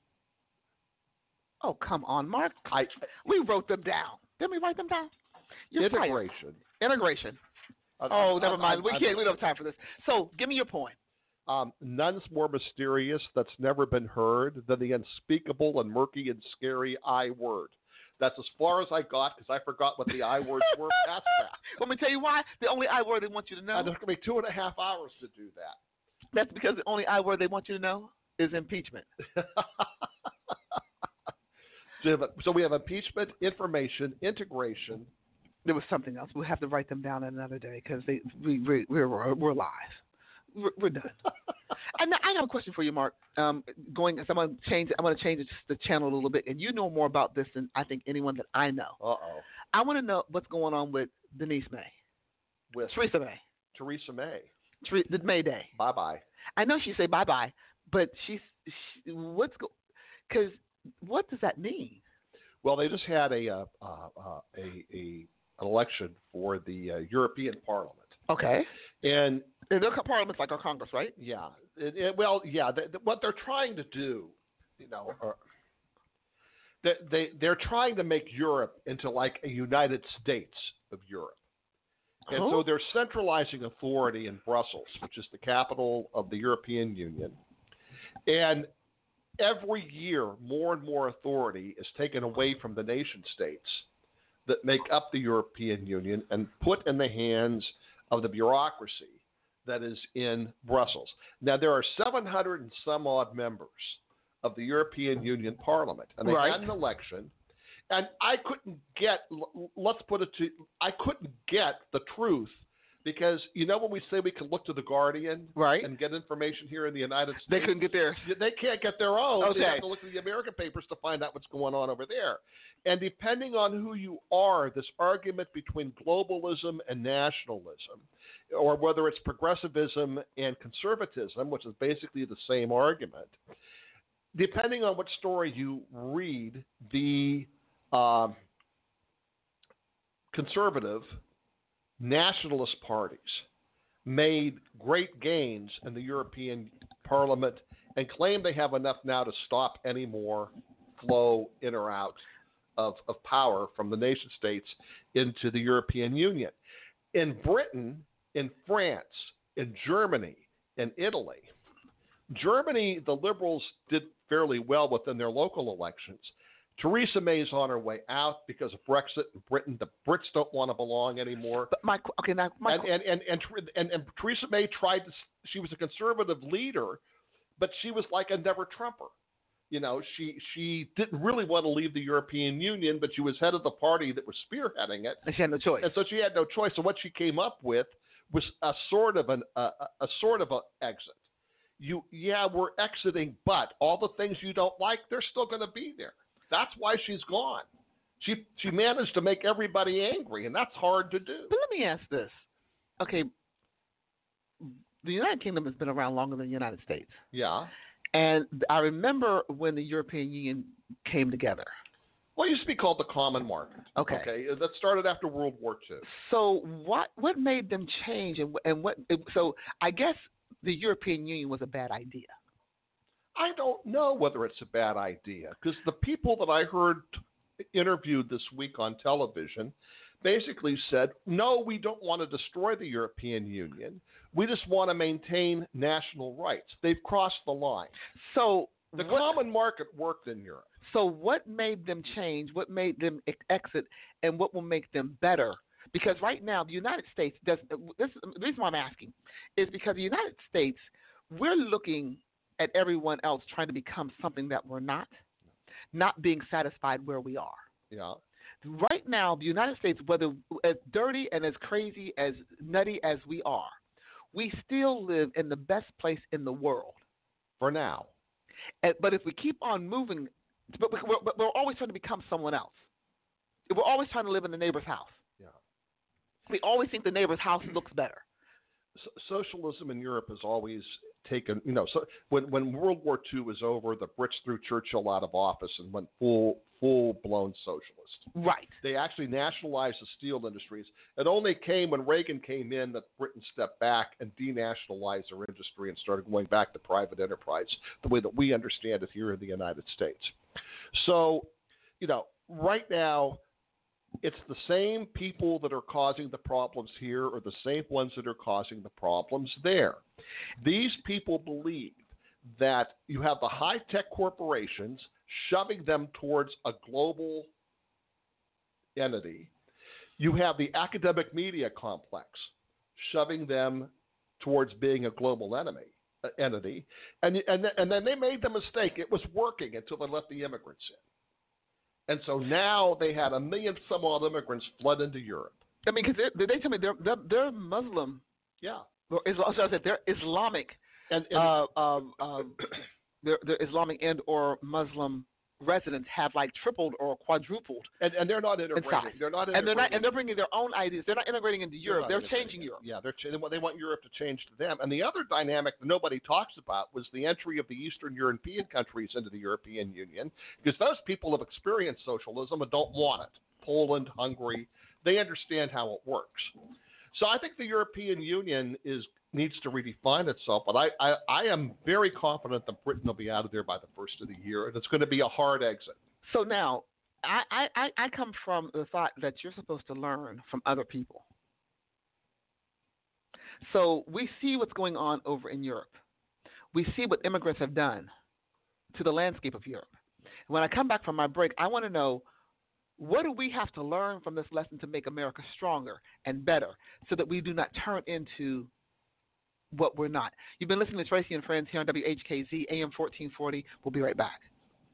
Oh, come on, Mark. We wrote them down. Didn't we write them down? Integration. Never mind. We don't have time for this. So, give me your point. None's more mysterious that's never been heard than the unspeakable and murky and scary I word. That's as far as I got because I forgot what the I words were past that. Let me tell you why. The only I word they want you to know. And it's going to be 2.5 hours to do that. That's because the only I word they want you to know is impeachment. So we have impeachment, information, integration. There was something else. We'll have to write them down another day because we're live. We're done. And I have a question for you, Mark. I'm going to change the channel a little bit, and you know more about this than I think anyone that I know. Uh-oh. I want to know what's going on with Denise May. With Theresa May. Theresa May. The May Day. Bye-bye. I know she say bye-bye, but because what does that mean? Well, they just had an election for the European Parliament. Okay. And Their parliament's like our Congress, right? Yeah. What they're trying to do, they're trying to make Europe into like a United States of Europe. And so they're centralizing authority in Brussels, which is the capital of the European Union. And every year, more and more authority is taken away from the nation states that make up the European Union and put in the hands of the bureaucracy that is in Brussels. Now, there are 700 and some odd members of the European Union Parliament, and they had an election. And I couldn't get, I couldn't get the truth because, when we say we can look to the Guardian and get information here in the United States. They couldn't get theirs. They can't get their own. Okay. They have to look at the American papers to find out what's going on over there. And depending on who you are, this argument between globalism and nationalism, or whether it's progressivism and conservatism, which is basically the same argument, depending on what story you read, the conservative nationalist parties made great gains in the European Parliament and claim they have enough now to stop any more flow in or out of power from the nation states into the European Union. In Britain, in France, in Germany, in Italy, Germany, the Liberals did fairly well within their local elections. Theresa May's on her way out because of Brexit. In Britain, the Brits don't want to belong anymore. But and Theresa May tried to. She was a conservative leader, but she was like a never Trumper. She didn't really want to leave the European Union, but she was head of the party that was spearheading it. And she had no choice. And so she had no choice. So what she came up with was a sort of an exit. We're exiting, but all the things you don't like, they're still going to be there. That's why she's gone. She managed to make everybody angry, and that's hard to do. But let me ask this. Okay, the United Kingdom has been around longer than the United States. Yeah. And I remember when the European Union came together. Well, it used to be called the Common Market. Okay. That started after World War II. So what made them change, so I guess the European Union was a bad idea. I don't know whether it's a bad idea because the people that I heard interviewed this week on television basically said, no, we don't want to destroy the European Union. We just want to maintain national rights. They've crossed the line. So the common market worked in Europe. So what made them change? What made them exit? And what will make them better? Because right now, the United States does. The reason why I'm asking is because the United States, we're looking at everyone else trying to become something that we're not being satisfied where we are. Yeah. Right now, the United States, whether as dirty and as crazy, as nutty as we are, we still live in the best place in the world. For now. But if we keep on moving, but we're always trying to become someone else. We're always trying to live in the neighbor's house. Yeah. We always think the neighbor's house looks better. Socialism in Europe has always taken, so when World War II was over, the Brits threw Churchill out of office and went full-blown socialist. Right. They actually nationalized the steel industries. It only came when Reagan came in that Britain stepped back and denationalized their industry and started going back to private enterprise, the way that we understand it here in the United States. So, right now, it's the same people that are causing the problems here or the same ones that are causing the problems there. These people believe that you have the high-tech corporations shoving them towards a global entity. You have the academic media complex shoving them towards being a global entity. And then they made the mistake. It was working until they let the immigrants in. And so now they had 1 million some odd immigrants flood into Europe. I mean, because they tell me they're Muslim. Yeah. They're Islamic. And their Islamic and or Muslim residents have like tripled or quadrupled. And they're not integrating. They're not integrating. And they're bringing their own ideas. They're not integrating into Europe. They're changing Europe. Yeah, they want Europe to change to them. And the other dynamic that nobody talks about was the entry of the Eastern European countries into the European Union, because those people have experienced socialism and don't want it. Poland, Hungary, they understand how it works. So I think the European Union is needs to redefine itself. But I am very confident that Britain will be out of there by the first of the year, and it's going to be a hard exit. So now, I come from the thought that you're supposed to learn from other people. So we see what's going on over in Europe. We see what immigrants have done to the landscape of Europe. When I come back from my break, I want to know, what do we have to learn from this lesson to make America stronger and better so that we do not turn into what we're not? You've been listening to Tracy and Friends here on WHKZ, AM 1440. We'll be right back.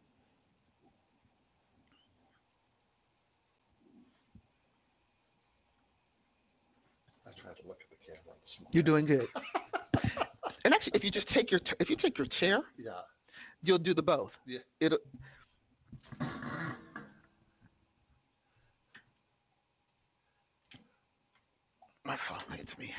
I tried to look at the camera. You're doing good. And actually, if you take your chair, yeah, you'll do the both. Yeah. It'll. My phone hates me.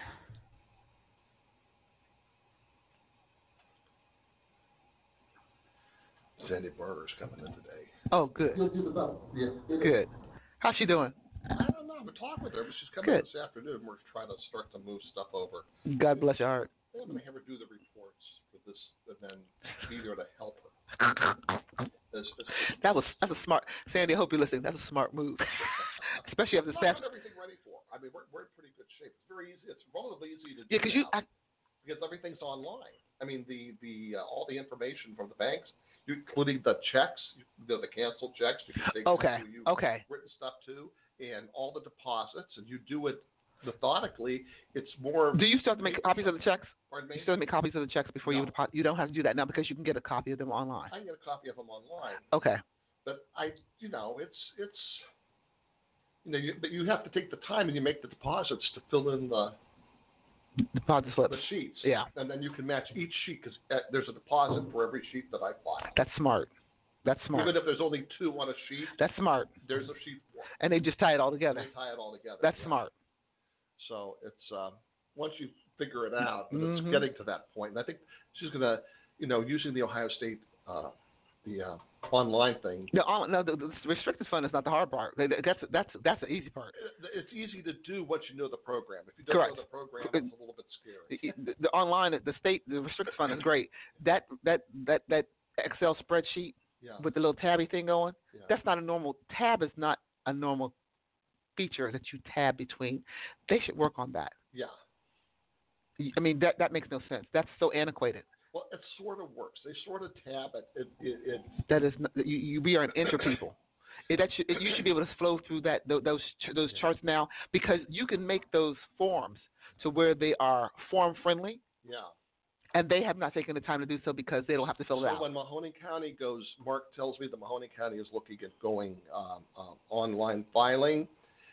Sandy Barter's coming in today. Oh, good. You'll do the both. Yeah. Good. How's she doing? I don't know. I'm talking with her, but she's coming in this afternoon. We're trying to start to move stuff over. God bless your heart. I'm going to have her do the reports for this, and then be there to help her. That's a smart. Sandy, I hope you're listening. That's a smart move, especially after this past. Everything ready for. I mean, we're in pretty good shape. It's very easy. It's relatively easy to do. Yeah, because everything's online. I mean, the all the information from the banks, including the checks, the canceled checks. You can take written stuff too, and all the deposits, and you do it methodically. It's more. Do you still have to make copies of the checks? Pardon me? You still have to make copies of the checks before you deposit? You don't have to do that now because you can get a copy of them online. I can get a copy of them online. Okay. But but you have to take the time and you make the deposits to fill in the deposit slips. The sheets. Yeah. And then you can match each sheet because there's a deposit for every sheet that I file. That's smart. That's smart. Even if there's only two on a sheet. That's smart. There's a sheet for it. And they just tie it all together. That's smart. So it's once you figure it out, but it's getting to that point. And I think she's going to, using the Ohio State, the online thing. No, the restricted fund is not the hard part. That's the easy part. It's easy to do once you know the program. If you don't know the program, it's a little bit scary. The online, the restricted fund is great. That Excel spreadsheet with the little tabby thing going, that's not a normal tab. Is not a normal feature that you tab between. They should work on that. Yeah. I mean, that makes no sense. That's so antiquated. Well, it sort of works. They sort of tab it. That is, we are an interpeople. You should be able to flow through those charts now because you can make those forms to where they are form friendly. Yeah. And they have not taken the time to do so because they don't have to fill it out. So when Mahoning County goes, Mark tells me that Mahoning County is looking at going online filing.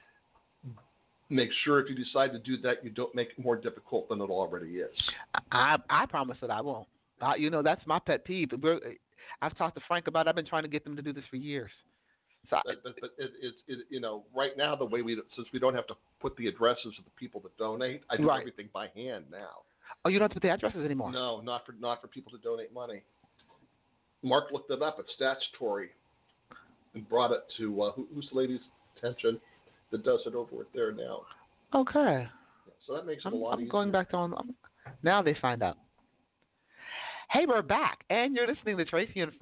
Make sure if you decide to do that, you don't make it more difficult than it already is. I promise that I won't. That's my pet peeve. I've talked to Frank about it. I've been trying to get them to do this for years. So but right now, the way since we don't have to put the addresses of the people that donate, I do everything by hand now. Oh, you don't have to put the addresses anymore? No, not for people to donate money. Mark looked it up. It's statutory and brought it to who's the lady's attention that does it over there now. Okay. So that makes it a lot easier. I'm going back to now they find out. Hey, we're back, and you're listening to Tracy and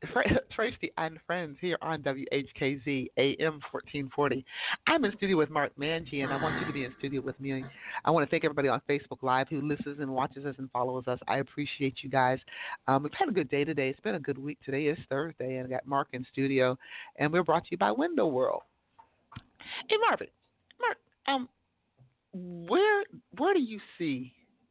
Friends here on WHKZ AM 1440. I'm in studio with Mark Manji, and I want you to be in studio with me. I want to thank everybody on Facebook Live who listens and watches us and follows us. I appreciate you guys. We've had a good day today. It's been a good week. Today is Thursday, and I got Mark in studio, and we're brought to you by Window World. Hey, Mark, where do you see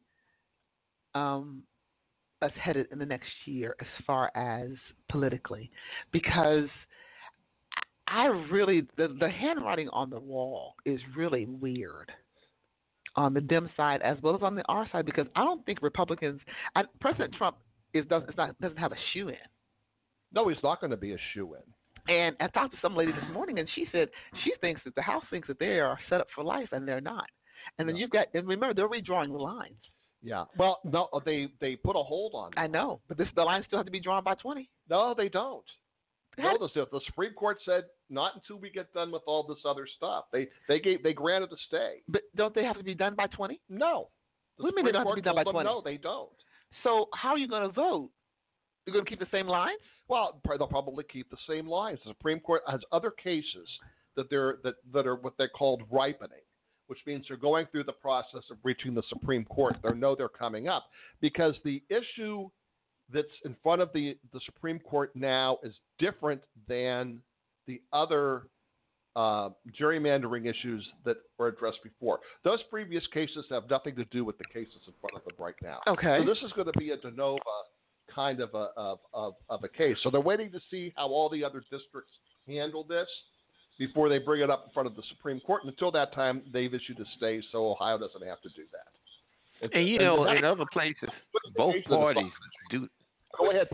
us headed in the next year as far as politically? Because I really, the handwriting on the wall is really weird on the Dem side as well as on the R side, because I don't think Republicans, President Trump doesn't have a shoe-in. No, he's not going to be a shoe-in. And I talked to some lady this morning, and she said she thinks that the House thinks that they are set up for life, and they're not. And then and remember, they're redrawing the lines. Yeah. Well, no, they put a hold on them. I know, but the lines still have to be drawn by 20. No, they don't. No, the Supreme Court said not until we get done with all this other stuff. They granted a stay. But don't they have to be done by 20? No. Women don't have to be done by 20. No, they don't. So how are you going to vote? You're going to keep the same lines? Well, they'll probably keep the same lines. The Supreme Court has other cases that are what they called ripening, which means they're going through the process of reaching the Supreme Court. They know they're coming up because the issue that's in front of the Supreme Court now is different than the other gerrymandering issues that were addressed before. Those previous cases have nothing to do with the cases in front of them right now. Okay. So this is going to be a de novo kind of a case. So they're waiting to see how all the other districts handle this before they bring it up in front of the Supreme Court. And until that time, they've issued a stay, so Ohio doesn't have to do that. And in other places, both parties do. Go ahead.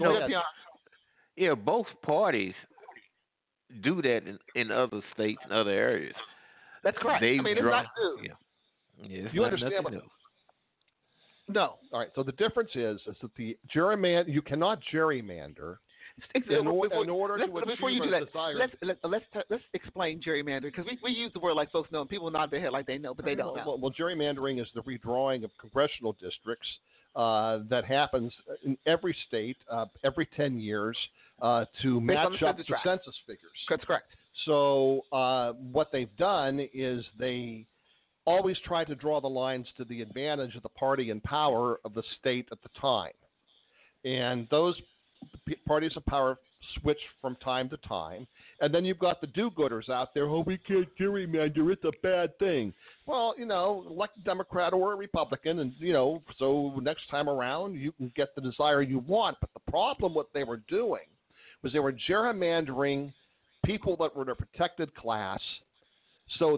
Both parties do that in other states and other areas. That's correct. It's not new. Yeah, you understand what? No. All right. So the difference is that the you cannot gerrymander. In order to before you do that, let's explain gerrymander because we use the word like folks know and people nod their head like they know, but they don't know. Well, gerrymandering is the redrawing of congressional districts that happens in every state every 10 years to match up the census figures. That's correct. So what they've done is they always try to draw the lines to the advantage of the party in power of the state at the time. And those parties of power switch from time to time. And then you've got the do-gooders out there, we can't gerrymander, it's a bad thing. Well, elect a Democrat or a Republican, and, so next time around you can get the desire you want. But the problem what they were doing was they were gerrymandering people that were in a protected class, so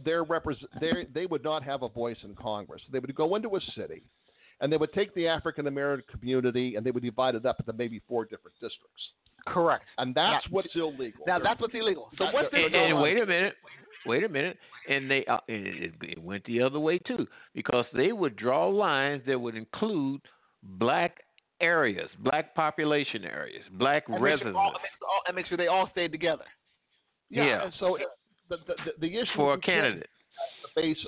they would not have a voice in Congress. They would go into a city, and they would take the African-American community, and they would divide it up into maybe 4 different districts. Correct. And that's what's illegal. Now, that's what's illegal. So what's this? And wait a minute. And it went the other way, too, because they would draw lines that would include black areas, black population areas, black residents. And make sure they all stayed together. Yeah. And so the issue for a candidate. The basis.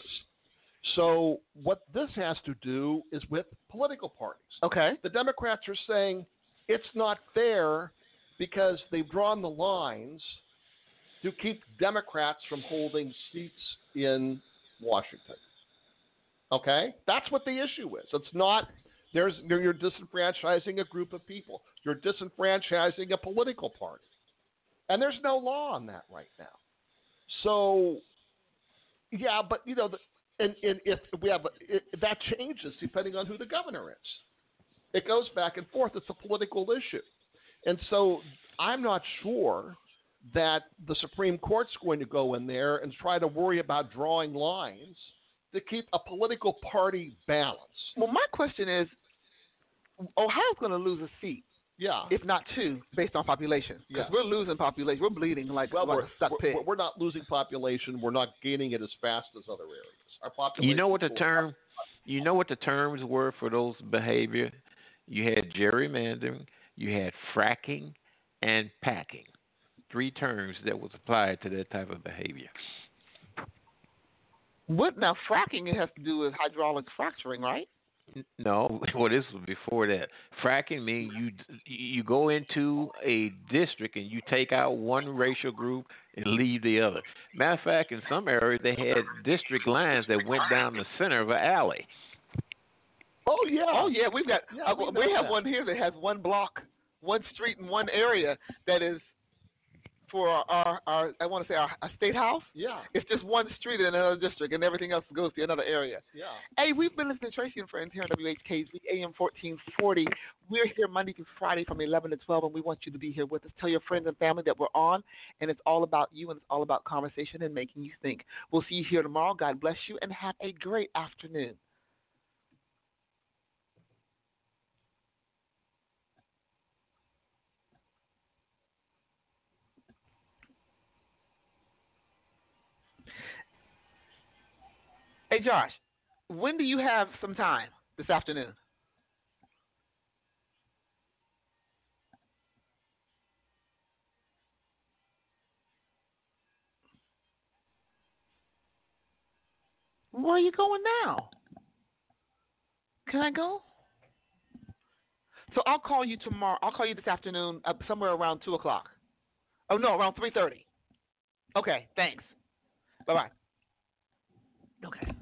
So what this has to do is with political parties. Okay. The Democrats are saying it's not fair because they've drawn the lines to keep Democrats from holding seats in Washington. Okay? That's what the issue is. It's not you're disenfranchising a group of people. You're disenfranchising a political party. And there's no law on that right now. So, yeah, but, and if we have that changes depending on who the governor is. It goes back and forth. It's a political issue. And so I'm not sure that the Supreme Court's going to go in there and try to worry about drawing lines to keep a political party balance. Well, my question is, Ohio's going to lose a seat. Yeah. If not 2, based on population. Because we're losing population. We're bleeding like a stuck pig. We're not losing population. We're not gaining it as fast as other areas. Our population. You know what the terms were for those behavior? You had gerrymandering, you had fracking, and packing. 3 terms that was applied to that type of behavior. Now fracking it has to do with hydraulic fracturing, right? No, well, this was before that. Fracking means you go into a district and you take out one racial group and leave the other. Matter of fact, in some areas they had district lines that went down the center of an alley. Oh yeah, we've got. We have one here that has one block, one street in one area that is for our I want to say our state house. Yeah. It's just one street in another district, and everything else goes to another area. Yeah. Hey, we've been listening to Tracy and Friends here on WHKZ AM 1440. We're here Monday through Friday from 11 to 12, and we want you to be here with us. Tell your friends and family that we're on, and it's all about you, and it's all about conversation and making you think. We'll see you here tomorrow. God bless you, and have a great afternoon. Hey, Josh, when do you have some time this afternoon? Where are you going now? Can I go? So I'll call you tomorrow. I'll call you this afternoon, somewhere around 2:00. Oh no, around 3:30. Okay, thanks. Bye-bye. Okay.